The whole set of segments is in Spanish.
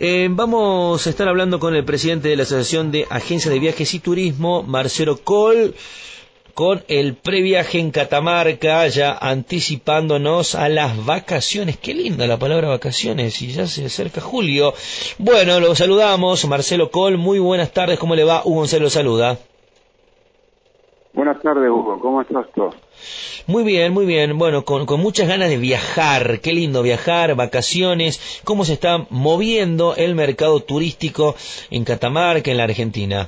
Vamos a estar hablando con el presidente de la Asociación de Agencias de Viajes y Turismo, Marcelo Coll, con el previaje en Catamarca, ya anticipándonos a las vacaciones. Qué linda la palabra vacaciones, y ya se acerca julio. Bueno, lo saludamos, Marcelo Coll, muy buenas tardes, ¿cómo le va? Hugo Gonzalo saluda. Buenas tardes, Hugo, ¿cómo estás tú? Muy bien, bueno, con muchas ganas de viajar, qué lindo viajar, vacaciones, ¿cómo se está moviendo el mercado turístico en Catamarca, en la Argentina?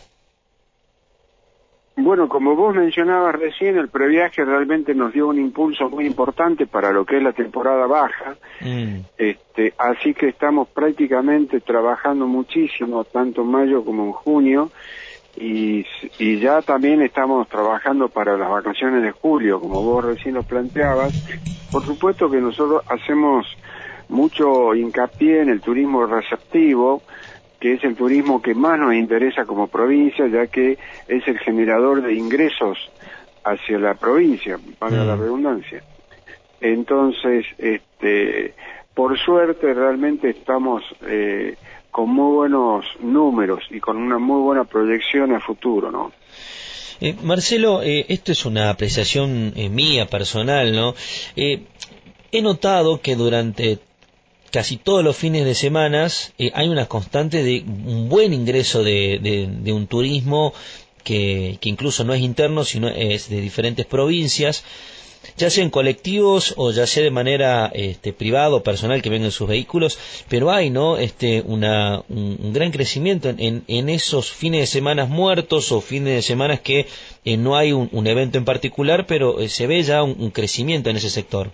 Bueno, como vos mencionabas recién, el previaje realmente nos dio un impulso muy importante para lo que es la temporada baja, así que estamos prácticamente trabajando muchísimo, tanto en mayo como en junio, y ya también estamos trabajando para las vacaciones de julio, como vos recién lo planteabas. Por supuesto que nosotros hacemos mucho hincapié en el turismo receptivo, que es el turismo que más nos interesa como provincia, ya que es el generador de ingresos hacia la provincia, valga la redundancia. Entonces, por suerte realmente estamos con muy buenos números y con una muy buena proyección a futuro, ¿no? Marcelo, esto es una apreciación mía, personal, ¿no? He notado que durante casi todos los fines de semana hay una constante de un buen ingreso de un turismo que incluso no es interno, sino es de diferentes provincias, ya sea en colectivos o ya sea de manera privada o personal que vengan sus vehículos, pero hay un gran crecimiento en esos fines de semana muertos o fines de semana que no hay un evento en particular, pero se ve ya un crecimiento en ese sector.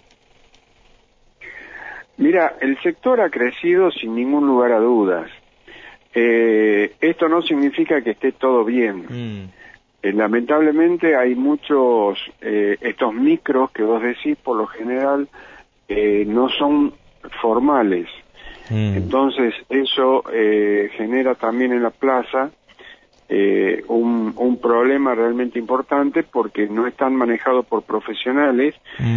Mira, el sector ha crecido sin ningún lugar a dudas. Esto no significa que esté todo bien. Lamentablemente hay muchos, estos micros que vos decís, por lo general, no son formales. Entonces eso genera también en la plaza un problema realmente importante, porque no están manejados por profesionales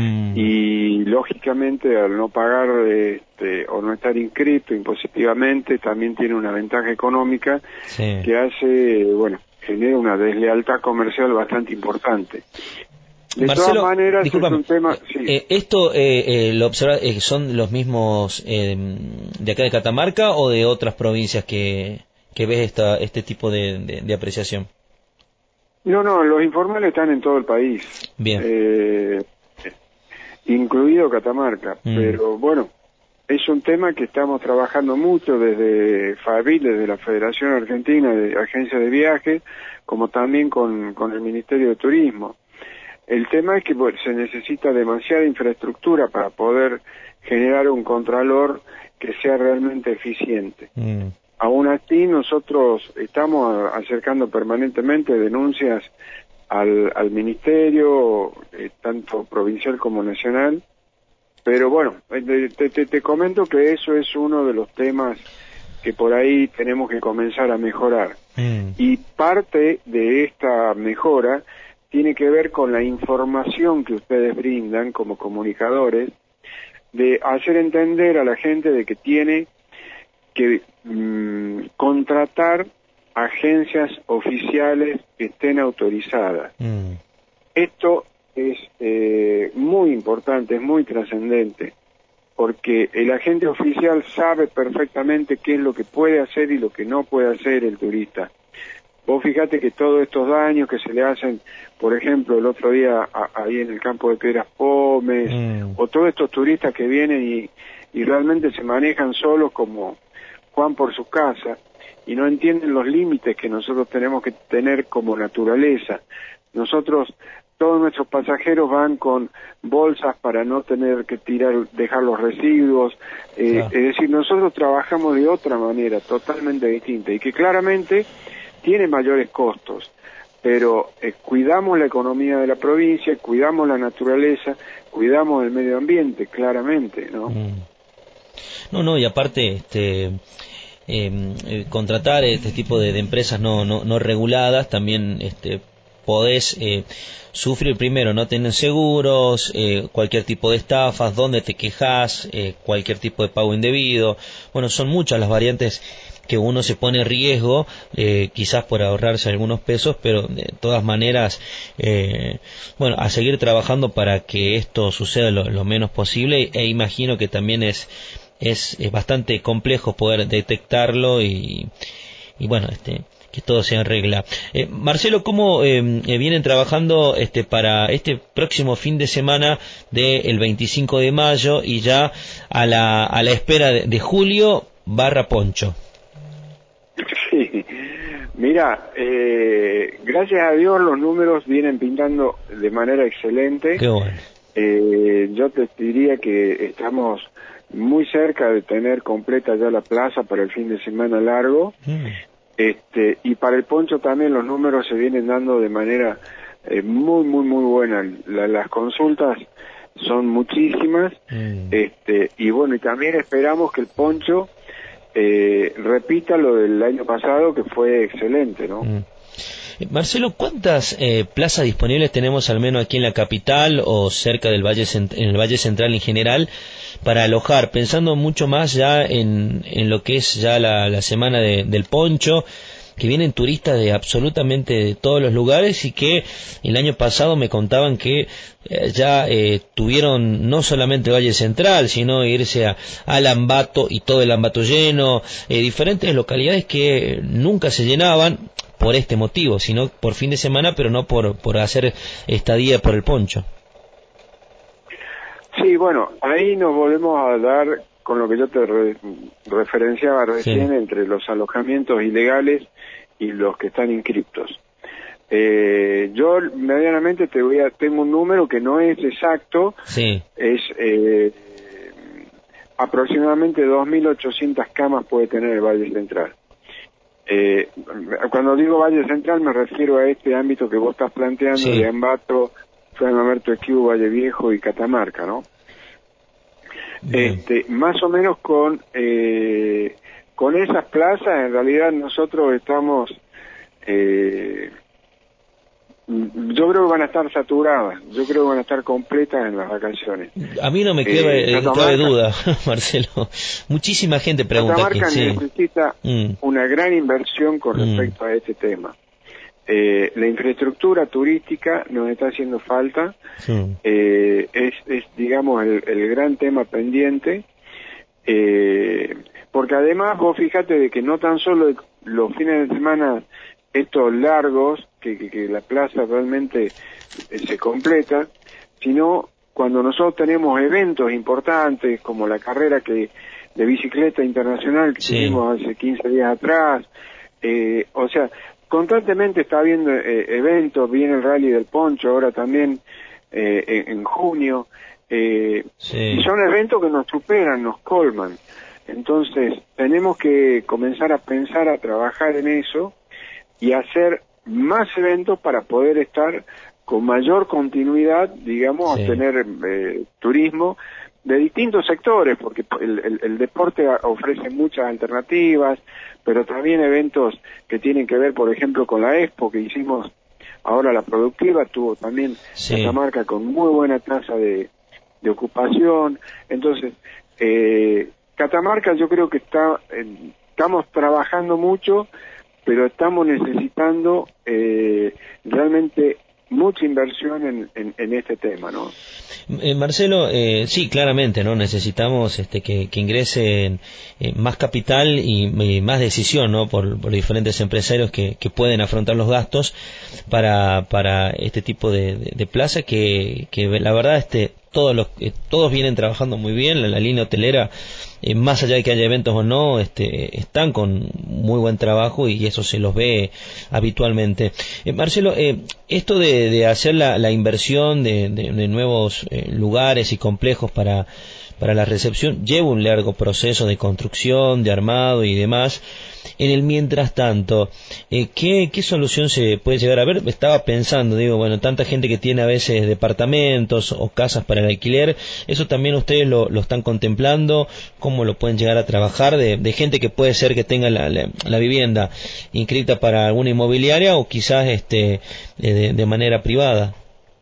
y lógicamente al no pagar o no estar inscrito impositivamente también tiene una ventaja económica que hace, genera una deslealtad comercial bastante importante. De Marcelo, todas maneras, es un tema... ¿Esto lo observa, son los mismos de acá de Catamarca o de otras provincias que ves este tipo de apreciación? No, los informales están en todo el país. Bien. Incluido Catamarca. Pero bueno, es un tema que estamos trabajando mucho desde FABIL, desde la Federación Argentina de Agencias de Viajes, como también con el Ministerio de Turismo. El tema es que se necesita demasiada infraestructura para poder generar un contralor que sea realmente eficiente. Aún así, nosotros estamos acercando permanentemente denuncias al Ministerio, tanto provincial como nacional, pero bueno, te comento que eso es uno de los temas que por ahí tenemos que comenzar a mejorar. Y parte de esta mejora tiene que ver con la información que ustedes brindan como comunicadores, de hacer entender a la gente de que tiene que contratar agencias oficiales que estén autorizadas. Esto es muy importante, es muy trascendente, porque el agente oficial sabe perfectamente qué es lo que puede hacer y lo que no puede hacer el turista. Vos fíjate que todos estos daños que se le hacen, por ejemplo, el otro día ahí en el campo de Piedras Pómez, o todos estos turistas que vienen y realmente se manejan solos como Juan por su casa, y no entienden los límites que nosotros tenemos que tener como naturaleza. Nosotros, todos nuestros pasajeros van con bolsas para no tener que dejar los residuos, es decir, nosotros trabajamos de otra manera, totalmente distinta, y que claramente tiene mayores costos, pero cuidamos la economía de la provincia, cuidamos la naturaleza, cuidamos el medio ambiente, claramente, ¿no? No, y aparte, contratar este tipo de empresas no reguladas también podés sufrir primero no tener seguros, cualquier tipo de estafas, dónde te quejas, cualquier tipo de pago indebido. Bueno, son muchas las variantes que uno se pone en riesgo, quizás por ahorrarse algunos pesos, pero de todas maneras, bueno, a seguir trabajando para que esto suceda lo menos posible, e imagino que también es bastante complejo poder detectarlo y bueno, que todo sea en regla. Marcelo, ¿cómo vienen trabajando para este próximo fin de semana del 25 de mayo y ya a la espera de julio / Poncho? Sí, mira, gracias a Dios los números vienen pintando de manera excelente. Qué bueno. Yo te diría que estamos muy cerca de tener completa ya la plaza para el fin de semana largo. Y para el poncho también los números se vienen dando de manera muy buena. Las consultas son muchísimas. Y bueno, y también esperamos que el poncho repita lo del año pasado, que fue excelente, ¿no? Marcelo, ¿cuántas plazas disponibles tenemos al menos aquí en la capital o cerca del en el Valle Central en general para alojar, pensando mucho más ya en lo que es ya la semana del poncho, que vienen turistas de absolutamente de todos los lugares y que el año pasado me contaban que ya tuvieron no solamente Valle Central, sino irse al Ambato y todo el Ambato lleno, diferentes localidades que nunca se llenaban por este motivo, sino por fin de semana, pero no por hacer estadía por el poncho. Sí, bueno, ahí nos volvemos a dar con lo que yo te referenciaba recién, sí, entre los alojamientos ilegales y los que están inscriptos. Yo medianamente tengo un número que no es exacto, sí, es aproximadamente 2.800 camas puede tener el Valle Central. Cuando digo Valle Central me refiero a este ámbito que vos estás planteando, sí, de Ambato, Fray Mamerto Esquivo, Valle Viejo y Catamarca, ¿no? Más o menos con esas plazas, en realidad nosotros estamos, yo creo que van a estar saturadas, yo creo que van a estar completas en las vacaciones. A mí no me cabe duda, Marcelo. Muchísima gente pregunta Catamarca aquí. Necesita una gran inversión con respecto a este tema. La infraestructura turística nos está haciendo falta, es digamos el gran tema pendiente, porque además vos fíjate de que no tan solo los fines de semana estos largos, que la plaza realmente se completa, sino cuando nosotros tenemos eventos importantes como la carrera de bicicleta internacional que tuvimos hace 15 días atrás, o sea, constantemente está habiendo eventos, viene el Rally del Poncho ahora también en junio, y son eventos que nos superan, nos colman. Entonces tenemos que comenzar a pensar, a trabajar en eso y hacer más eventos para poder estar con mayor continuidad, digamos, a tener turismo de distintos sectores, porque el deporte ofrece muchas alternativas, pero también eventos que tienen que ver, por ejemplo, con la Expo que hicimos ahora, la productiva, tuvo también Catamarca con muy buena tasa de ocupación. Entonces, Catamarca yo creo que estamos trabajando mucho, pero estamos necesitando realmente mucha inversión en este tema, ¿no? Marcelo, sí, claramente, ¿no? Necesitamos que ingrese más capital y más decisión, ¿no? Por diferentes empresarios que pueden afrontar los gastos para este tipo de plaza que la verdad todos vienen trabajando muy bien. La línea hotelera, más allá de que haya eventos o no, están con muy buen trabajo y eso se los ve habitualmente. Marcelo, esto de hacer la inversión de nuevos lugares y complejos para la recepción lleva un largo proceso de construcción, de armado y demás. en el mientras tanto, ¿qué solución se puede llegar a ver? Estaba pensando, digo, bueno, tanta gente que tiene a veces departamentos o casas para el alquiler, ¿eso también ustedes lo están contemplando? ¿Cómo lo pueden llegar a trabajar? De gente que puede ser que tenga la vivienda inscrita para alguna inmobiliaria o quizás de manera privada.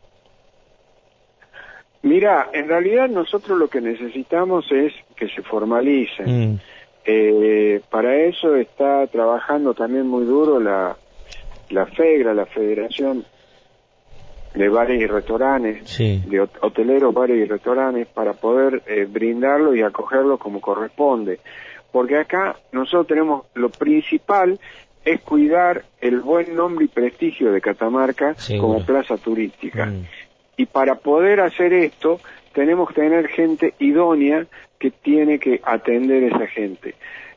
Mira, en realidad nosotros lo que necesitamos es que se formalicen. Para eso está trabajando también muy duro la FEGRA, la Federación de Bares y Restaurantes, sí, de hoteleros, bares y restaurantes, para poder brindarlo y acogerlo como corresponde. Porque acá nosotros tenemos, lo principal es cuidar el buen nombre y prestigio de Catamarca como plaza turística. Y para poder hacer esto, tenemos que tener gente idónea que tiene que atender a esa gente.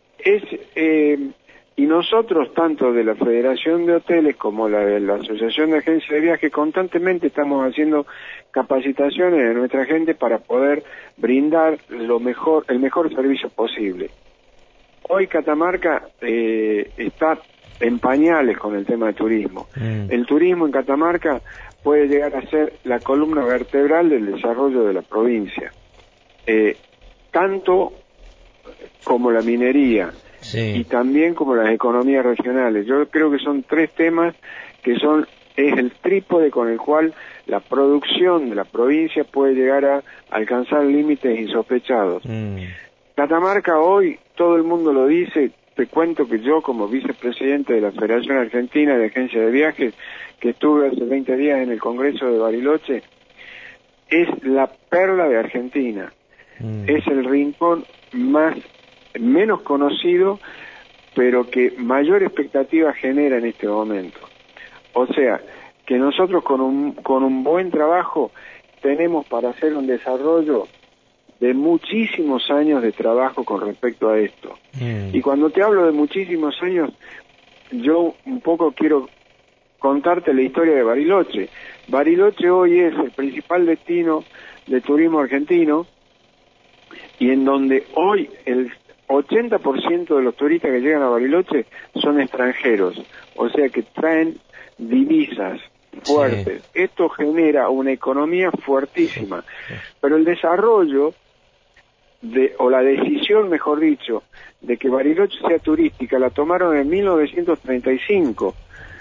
Y nosotros, tanto de la Federación de Hoteles como de la Asociación de Agencias de Viaje, constantemente estamos haciendo capacitaciones de nuestra gente para poder brindar el mejor servicio posible. Hoy Catamarca está en pañales con el tema de turismo. El turismo en Catamarca puede llegar a ser la columna vertebral del desarrollo de la provincia, tanto como la minería y también como las economías regionales. Yo creo que son tres temas que es el trípode con el cual la producción de la provincia puede llegar a alcanzar límites insospechados. Catamarca hoy, todo el mundo lo dice. Te cuento que yo, como vicepresidente de la Federación Argentina de Agencias de Viajes, que estuve hace 20 días en el Congreso de Bariloche, es la perla de Argentina. Es el rincón menos conocido, pero que mayor expectativa genera en este momento. O sea, que nosotros con un buen trabajo tenemos para hacer un desarrollo de muchísimos años de trabajo con respecto a esto. Y cuando te hablo de muchísimos años, yo un poco quiero contarte la historia de Bariloche. Bariloche hoy es el principal destino de turismo argentino, y en donde hoy el 80% de los turistas que llegan a Bariloche son extranjeros, o sea que traen divisas fuertes. Esto genera una economía fuertísima, pero el desarrollo o la decisión, mejor dicho, de que Bariloche sea turística, la tomaron en 1935.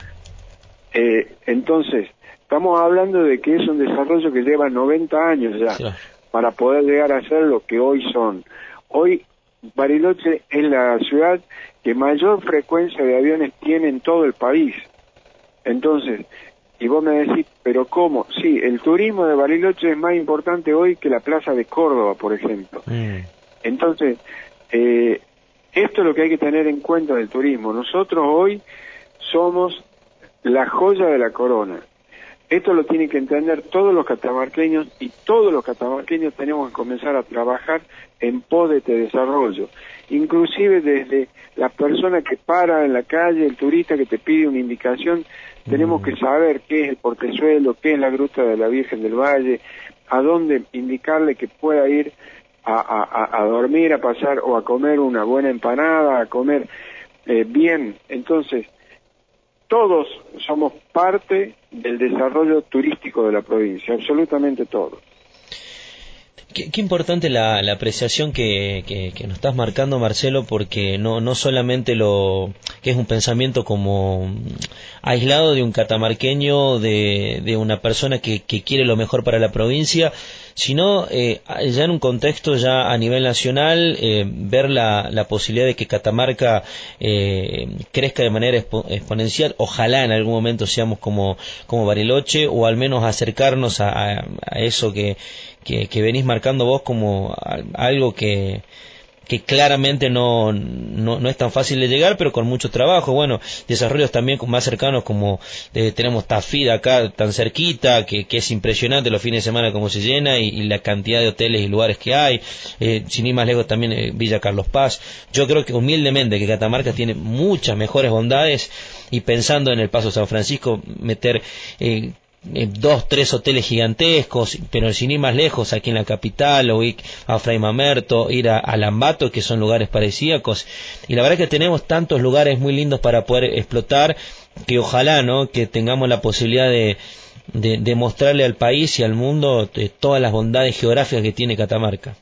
Entonces, estamos hablando de que es un desarrollo que lleva 90 años ya, para poder llegar a ser lo que hoy son. Hoy, Bariloche es la ciudad que mayor frecuencia de aviones tiene en todo el país. Entonces, y vos me decís, ¿pero cómo? Sí, el turismo de Bariloche es más importante hoy que la Plaza de Córdoba, por ejemplo. Entonces, esto es lo que hay que tener en cuenta del turismo. Nosotros hoy somos la joya de la corona. Esto lo tienen que entender todos los catamarqueños, y todos los catamarqueños tenemos que comenzar a trabajar en pos de este desarrollo. Inclusive desde la persona que para en la calle, el turista que te pide una indicación, tenemos que saber qué es el Portezuelo, qué es la Gruta de la Virgen del Valle, a dónde indicarle que pueda ir a dormir, a pasar o a comer una buena empanada, a comer bien. Entonces, todos somos parte del desarrollo turístico de la provincia, absolutamente todos. Qué importante la apreciación que nos estás marcando, Marcelo, porque no solamente que es un pensamiento como aislado de un catamarqueño, de una persona que quiere lo mejor para la provincia, sino ya en un contexto ya a nivel nacional, ver la posibilidad de que Catamarca crezca de manera exponencial. Ojalá en algún momento seamos como Bariloche, o al menos acercarnos a eso que venís marcando vos como algo que claramente no es tan fácil de llegar, pero con mucho trabajo. Bueno, desarrollos también más cercanos, como tenemos Tafí acá tan cerquita, que es impresionante los fines de semana cómo se llena, y la cantidad de hoteles y lugares que hay. Sin ir más lejos también Villa Carlos Paz. Yo creo que humildemente que Catamarca tiene muchas mejores bondades, y pensando en el Paso San Francisco, meter 2, 3 hoteles gigantescos, pero sin ir más lejos, aquí en la capital, o ir a Fray Mamerto, ir a Lambato, que son lugares paradisíacos, y la verdad que tenemos tantos lugares muy lindos para poder explotar, que ojalá, ¿no?, que tengamos la posibilidad de mostrarle al país y al mundo todas las bondades geográficas que tiene Catamarca.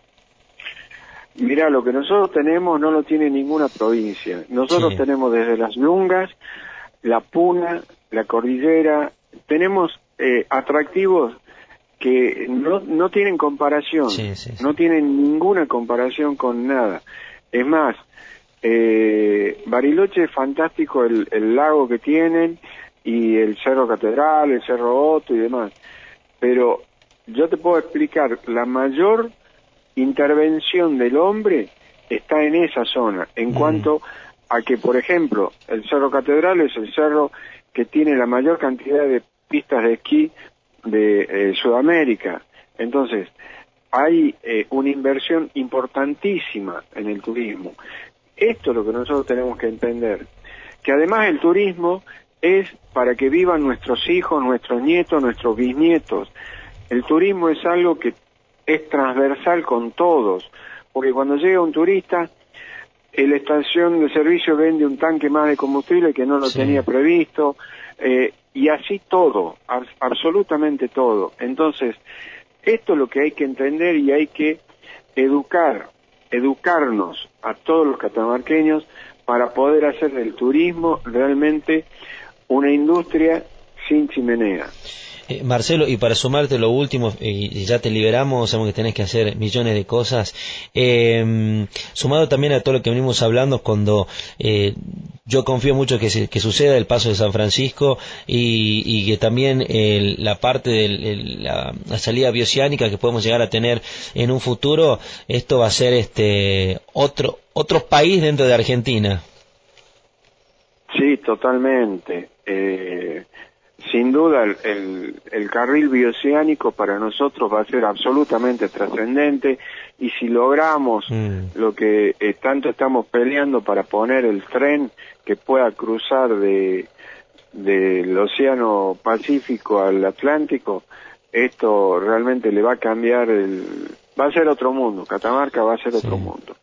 Mirá, lo que nosotros tenemos no lo tiene ninguna provincia. Nosotros tenemos desde las Yungas, la Puna, la Cordillera, tenemos atractivos que no tienen comparación, no tienen ninguna comparación con nada. Es más, Bariloche es fantástico el lago que tienen, y el Cerro Catedral, el Cerro Otto y demás, pero yo te puedo explicar, la mayor intervención del hombre está en esa zona, en cuanto a que, por ejemplo, el Cerro Catedral es el cerro que tiene la mayor cantidad de pistas de esquí de Sudamérica. Entonces, hay una inversión importantísima en el turismo. Esto es lo que nosotros tenemos que entender, que además el turismo es para que vivan nuestros hijos, nuestros nietos, nuestros bisnietos. El turismo es algo que es transversal con todos, porque cuando llega un turista, la estación de servicio vende un tanque más de combustible que no lo tenía previsto, y así todo, absolutamente todo. Entonces, esto es lo que hay que entender, y hay que educarnos a todos los catamarqueños para poder hacer del turismo realmente una industria sin chimenea. Marcelo, y para sumarte lo último, y ya te liberamos, sabemos que tenés que hacer millones de cosas, sumado también a todo lo que venimos hablando, cuando yo confío mucho que suceda el paso de San Francisco, y que también la parte de la salida bioceánica que podemos llegar a tener en un futuro, esto va a ser otro país dentro de Argentina. Sí, totalmente. Sin duda el carril bioceánico para nosotros va a ser absolutamente trascendente, y si logramos lo que tanto estamos peleando para poner el tren que pueda cruzar del Océano Pacífico al Atlántico, esto realmente le va a cambiar va a ser otro mundo. Catamarca va a ser otro mundo.